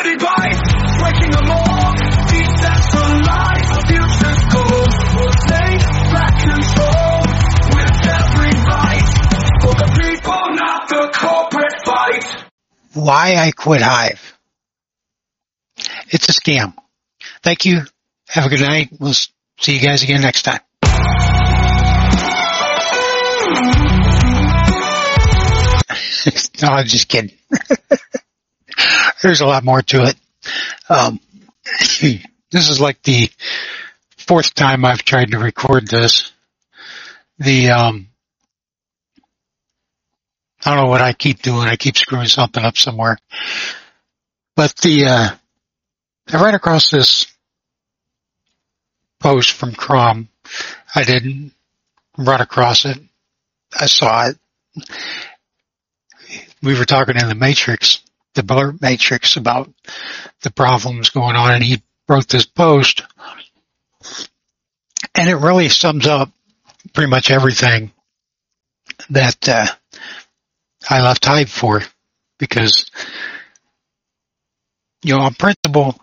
Gravity bites, breaking the law, decentralized, our future's goal. We'll take back control with every bite, for the people, not the corporate fight. Why I quit Hive. It's a scam. Thank you. Have a good night. We'll see you guys again next time. No, I'm just kidding. There's a lot more to it. This is like the fourth time I've tried to record this. I don't know what I keep doing. I keep screwing something up somewhere. But I ran across this post from Crom. I didn't run across it. I saw it. We were talking in the Matrix, the Blur Matrix, about the problems going on, and he wrote this post. And it really sums up pretty much everything that I left Hive for, because, on principle,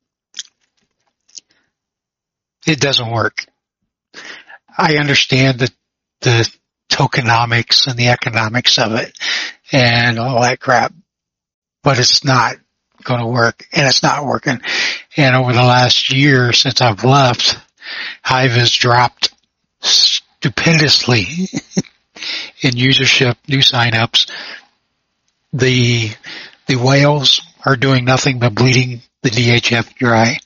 it doesn't work. I understand the tokenomics and the economics of it and all that crap, but it's not going to work, and it's not working. And over the last year since I've left, Hive has dropped stupendously in usership, new signups. The whales are doing nothing but bleeding the DHF dry.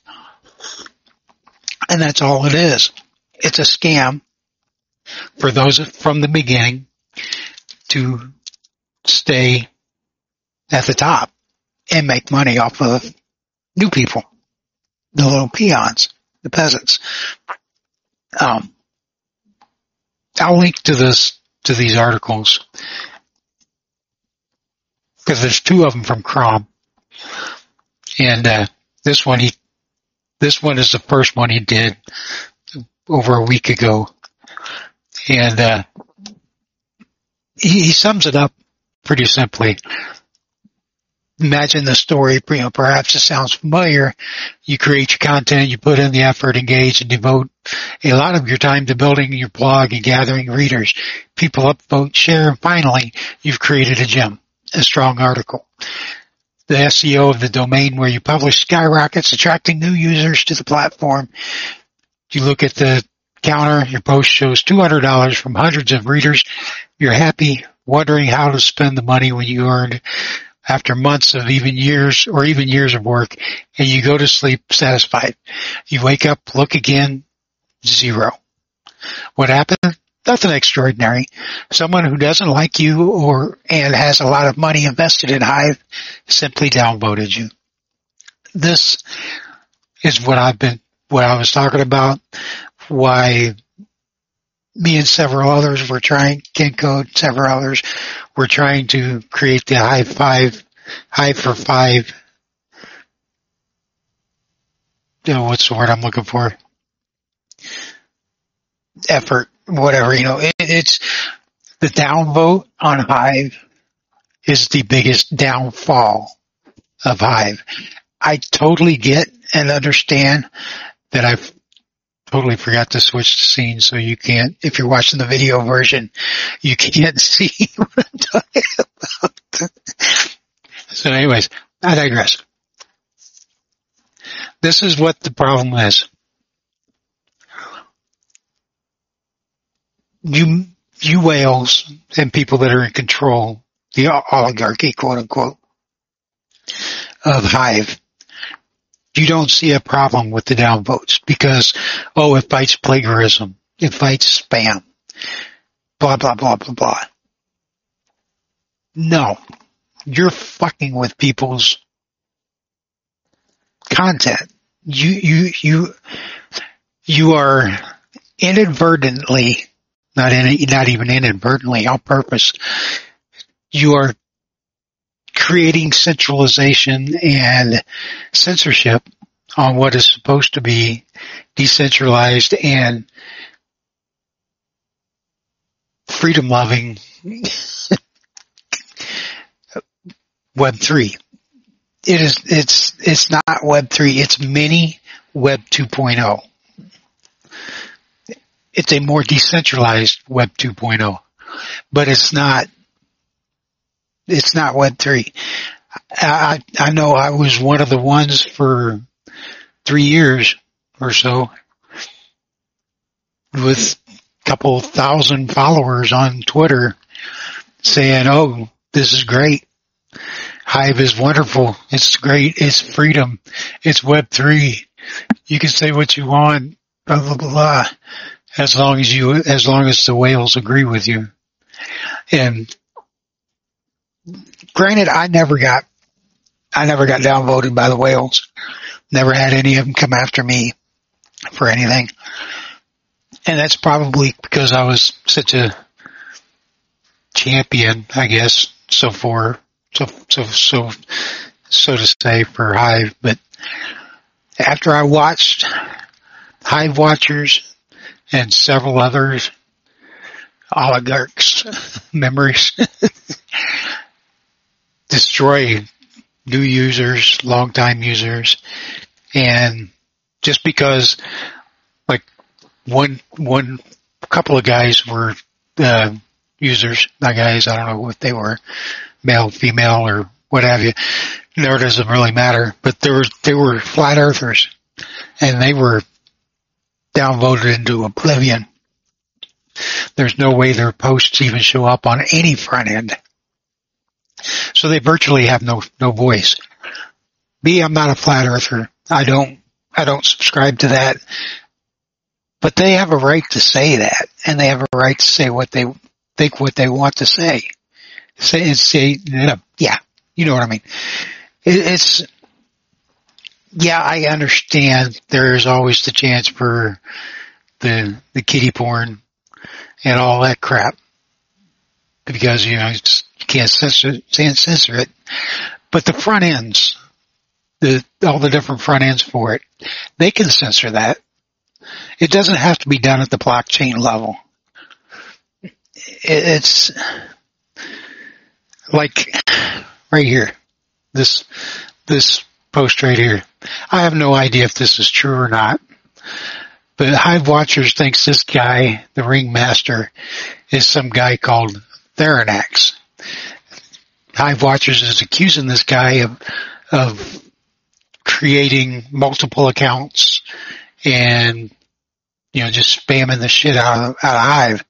And that's all it is. It's a scam for those from the beginning to stay at the top and make money off of new people, the little peons, the peasants. I'll link to these articles, because there's two of them from Crom, and this one is the first one he did over a week ago, and he sums it up pretty simply. Imagine the story, perhaps it sounds familiar. You create your content, you put in the effort, engage, and devote a lot of your time to building your blog and gathering readers. People upvote, share, and finally, you've created a gem, a strong article. The SEO of the domain where you publish skyrockets, attracting new users to the platform. You look at the counter, your post shows $200 from hundreds of readers. You're happy, wondering how to spend the money when you earned after months of even years of work, and you go to sleep satisfied. You wake up, look again, zero. What happened? Nothing extraordinary. Someone who doesn't like you and has a lot of money invested in Hive simply downvoted you. This is what I was talking about, why me and several others were trying, Ken Code, several others, were trying to create the Hive for Five. What's the word I'm looking for? Effort, whatever, it's the downvote on Hive is the biggest downfall of Hive. I totally get and understand that I've totally forgot to switch the scene, so you can't, if you're watching the video version, you can't see what I'm talking about. So anyways, I digress. This is what the problem is. You whales and people that are in control, the oligarchy, quote unquote, of Hive, you don't see a problem with the downvotes because, it fights plagiarism, it fights spam, blah, blah, blah, blah, blah. No, you're fucking with people's content. You are inadvertently, not even inadvertently, on purpose, you are creating centralization and censorship on what is supposed to be decentralized and freedom-loving Web3. It's it's not Web 3. It's mini Web 2.0. It's a more decentralized Web 2.0, but it's not Web 3. I know I was one of the ones for 3 years or so with a couple thousand followers on Twitter saying, oh, this is great. Hive is wonderful. It's great. It's freedom. It's Web 3. You can say what you want, blah, blah, blah, as long as the whales agree with you. And granted, I never got downvoted by the whales. Never had any of them come after me for anything. And that's probably because I was such a champion, I guess, so to say, for Hive. But after I watched Hive Watchers and several others, oligarchs' memories destroy new users, long-time users, and just because, like, one couple of guys were users, not guys, I don't know what they were, male, female, or what have you. Nor doesn't really matter. But they were flat earthers, and they were downvoted into oblivion. There's no way their posts even show up on any front end. So they virtually have no voice. Me, I'm not a flat earther. I don't subscribe to that. But they have a right to say that, and they have a right to say what they think, what they want to say. Yeah, you know what I mean. I understand there's always the chance for the kiddie porn and all that crap, because, you can't censor it. But the front ends, all the different front ends for it, they can censor that. It doesn't have to be done at the blockchain level. It's like right here, this post right here. I have no idea if this is true or not, but Hive Watchers thinks this guy, the ringmaster, is some guy called Theranax. Hive Watchers is accusing this guy of creating multiple accounts and, just spamming the shit out of Hive.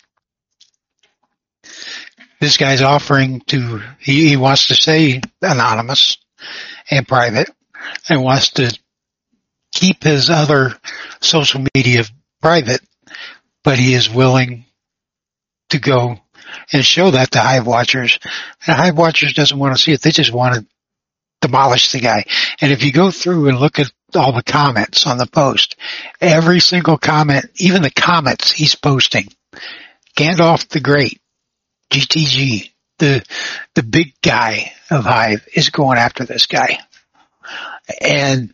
This guy's offering he wants to say anonymous and private, and wants to keep his other social media private, but he is willing to go and show that to Hive Watchers. And Hive Watchers doesn't want to see it. They just want to demolish the guy. And if you go through and look at all the comments on the post, every single comment, even the comments he's posting, Gandalf the Great, GTG, the big guy of Hive, is going after this guy. And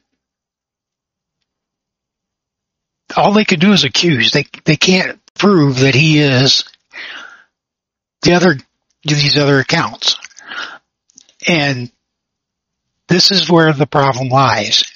all they can do is accuse. They can't prove that he is these other accounts. And this is where the problem lies.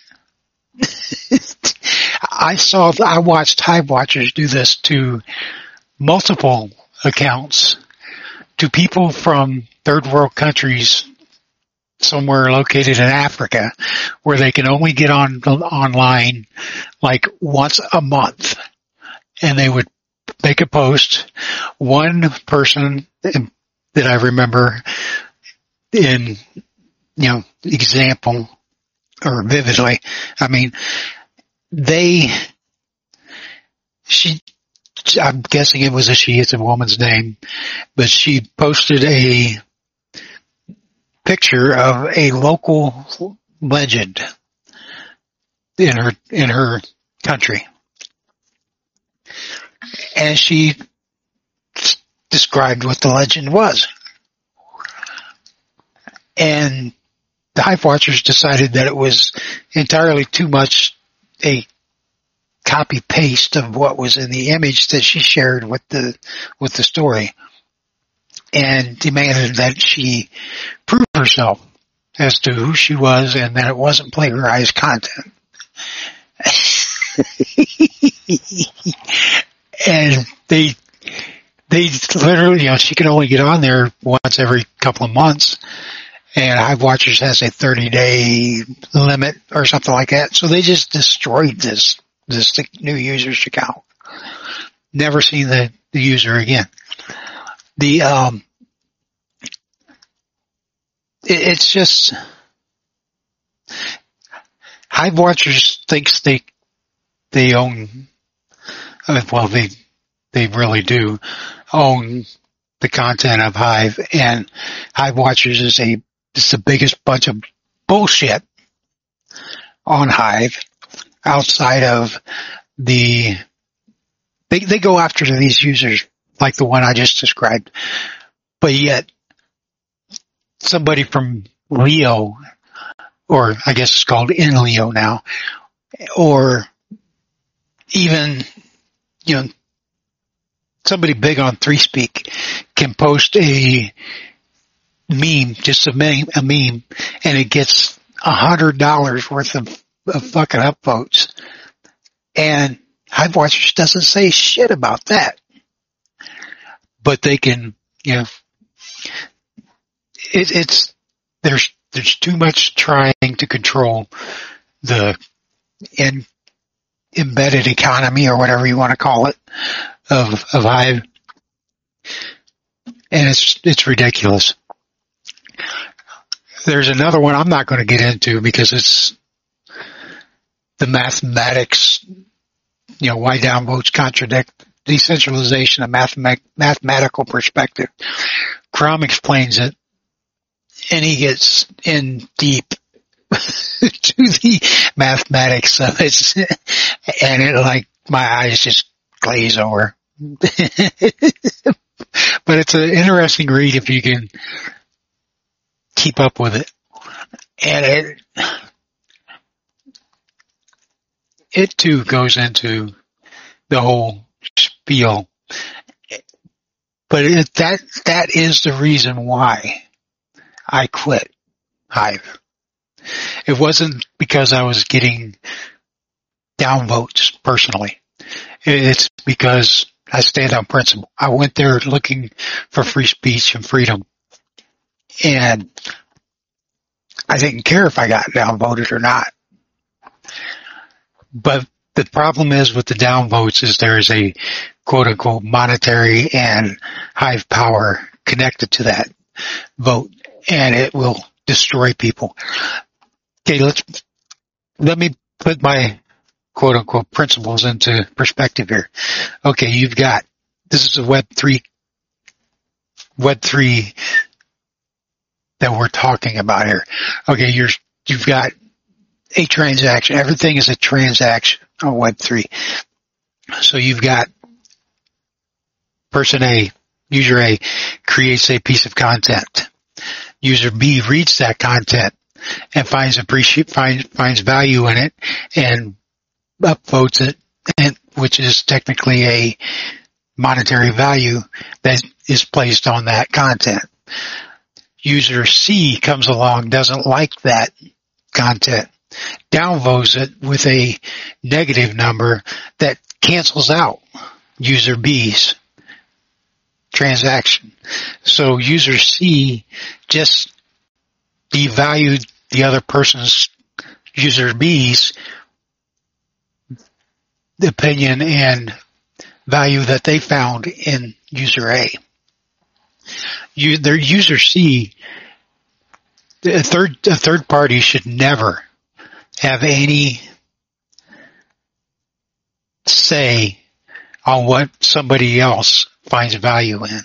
I watched Hive Watchers do this to multiple accounts, to people from third world countries somewhere located in Africa, where they can only get online like once a month. And they would make a post. One person that I remember in, example, or vividly, I'm guessing it was a she, it's a woman's name, but she posted a picture of a local legend in her country. And she described what the legend was. And the Hive Watchers decided that it was entirely too much a copy paste of what was in the image that she shared with the story, and demanded that she prove herself as to who she was and that it wasn't plagiarized content. And they literally, she can only get on there once every couple of months, and Hive Watchers has a 30-day limit or something like that. So they just destroyed this new user's account. Never seen the user again. It's just, Hive Watchers thinks they own, well, they really do own the content of Hive, and Hive Watchers is the biggest bunch of bullshit on Hive outside of they go after these users like the one I just described, but yet somebody from Leo, or I guess it's called In Leo now, or even, somebody big on ThreeSpeak can post a meme, just a meme, and it gets $100 worth of fucking upvotes. And Hive Watchers doesn't say shit about that. But they can, there's too much trying to control the embedded economy, or whatever you want to call it, of Hive. And it's ridiculous. There's another one I'm not going to get into because it's the mathematics, why downvotes contradict decentralization of mathematical perspective. Crom explains it, and he gets in deep to the mathematics of it, and my eyes just glaze over. But it's an interesting read if you can keep up with it. And it too goes into the whole spiel. But that is the reason why I quit Hive. It wasn't because I was getting downvotes personally. It's because I stand on principle. I went there looking for free speech and freedom. And I didn't care if I got downvoted or not. But the problem is with the downvotes is there is a quote unquote monetary and Hive power connected to that vote, and it will destroy people. Okay, let me put my quote unquote principles into perspective here. Okay, this is a Web3 that we're talking about here. Okay, you've got a transaction. Everything is a transaction on Web3. So you've got person A, user A, creates a piece of content. User B reads that content and finds value in it and upvotes it, which is technically a monetary value that is placed on that content. User C comes along, doesn't like that content, downvotes it with a negative number that cancels out user B's transaction. So user C just devalued the other person's, user B's, opinion and value that they found in user A. Their user C, a third party should never have any say on what somebody else finds value in.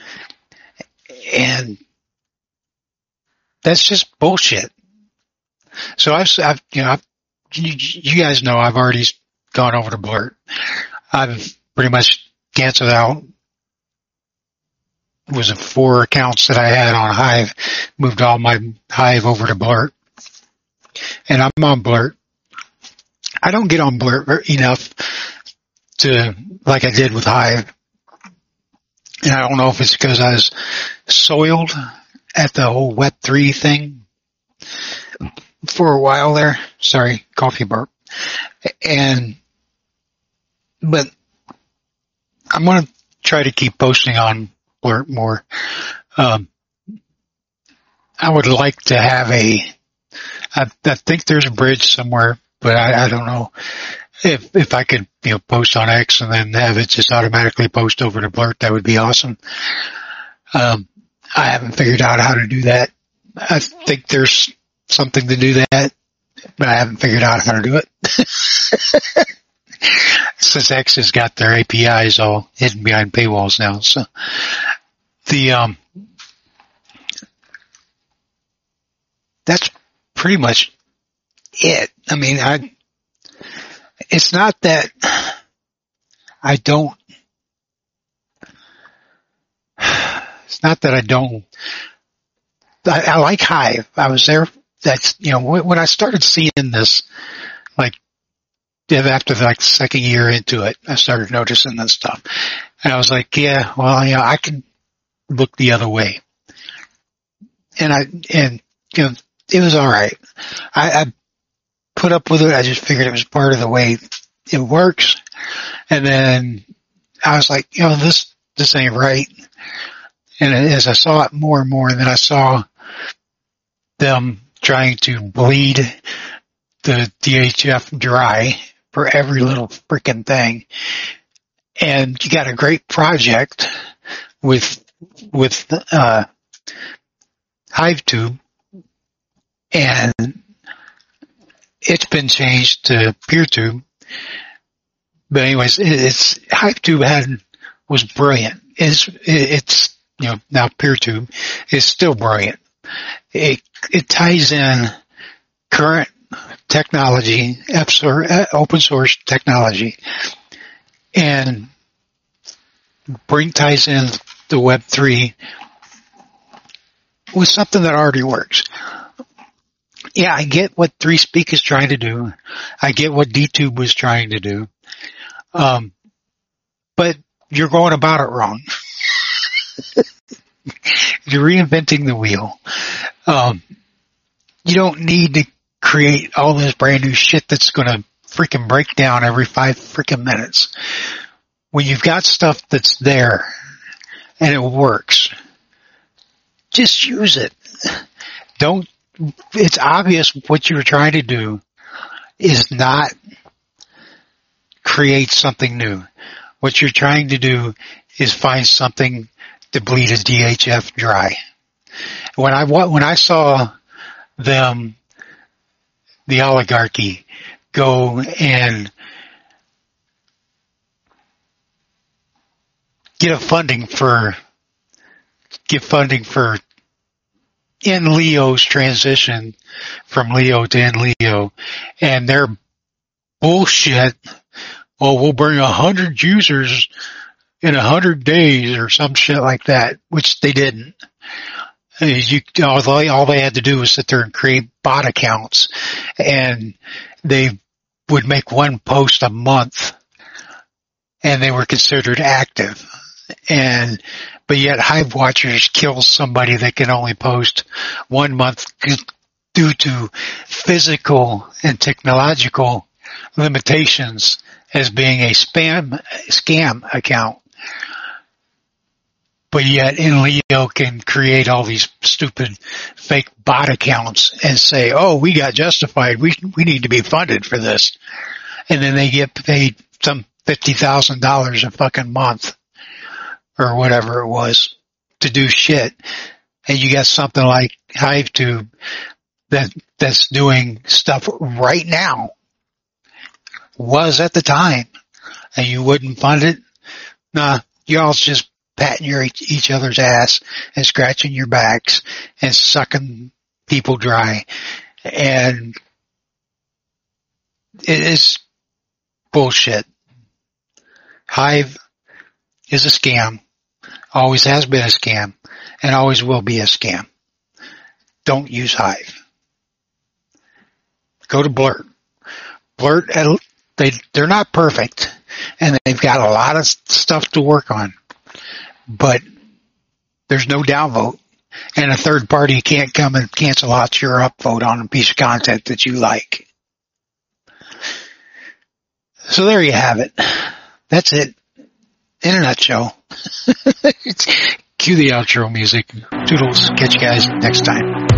And that's just bullshit. So you guys know I've already gone over to Blurt. I've pretty much canceled out. It was 4 accounts that I had on Hive, moved all my Hive over to Blurt. And I'm on Blurt. I don't get on Blurt enough to, like I did with Hive. And I don't know if it's because I was soiled at the whole Web3 thing. for a while there. Sorry, coffee burp. But I'm going to try to keep posting on Blurt more. I would like to have I think there's a bridge somewhere, but I don't know if I could, post on X and then have it just automatically post over to Blurt. That would be awesome. I haven't figured out how to do that. I think there's something to do that, but I haven't figured out how to do it. Since X has got their APIs all hidden behind paywalls now. So that's pretty much it. I mean, it's not that I don't I like Hive. I was there. That's, when I started seeing this, like, after the second year into it, I started noticing this stuff. And I was like, yeah, well, I can look the other way. And it was alright. I put up with it. I just figured it was part of the way it works. And then I was like, this ain't right. And as I saw it more and more, and then I saw them trying to bleed the DHF dry for every little freaking thing. And you got a great project with HiveTube, and it's been changed to PeerTube. But anyways, HiveTube was brilliant. It's now PeerTube is still brilliant. It ties in current technology, open source technology, and ties in the Web3 with something that already works. Yeah, I get what ThreeSpeak is trying to do. I get what DTube was trying to do. But you're going about it wrong. You're reinventing the wheel. You don't need to create all this brand new shit that's going to freaking break down every 5 freaking minutes. When you've got stuff that's there and it works, just use it. It's obvious what you're trying to do is not create something new. What you're trying to do is find something to bleed a DHF dry. When I saw them, the oligarchy, go and get funding for NLEO's transition from Leo to NLEO, and their bullshit, we'll bring 100 users in 100 days or some shit like that, which they didn't. All they had to do was sit there and create bot accounts, and they would make one post a month, and they were considered active. But yet Hive Watchers kills somebody that can only post 1 month due to physical and technological limitations as being a scam account. But yet NLEO can create all these stupid fake bot accounts and say, we got justified. We need to be funded for this. And then they get paid some $50,000 a fucking month or whatever it was to do shit. And you got something like HiveTube that's doing stuff right now, was at the time, and you wouldn't fund it. Nah, y'all's just patting each other's ass and scratching your backs and sucking people dry. And it is bullshit. Hive is a scam, always has been a scam, and always will be a scam. Don't use Hive. Go to Blurt. Blurt, they're not perfect, and they've got a lot of stuff to work on, but there's no downvote. And a third party can't come and cancel out your upvote on a piece of content that you like. So there you have it. That's it. In a nutshell. Cue the outro music. Toodles. Catch you guys next time.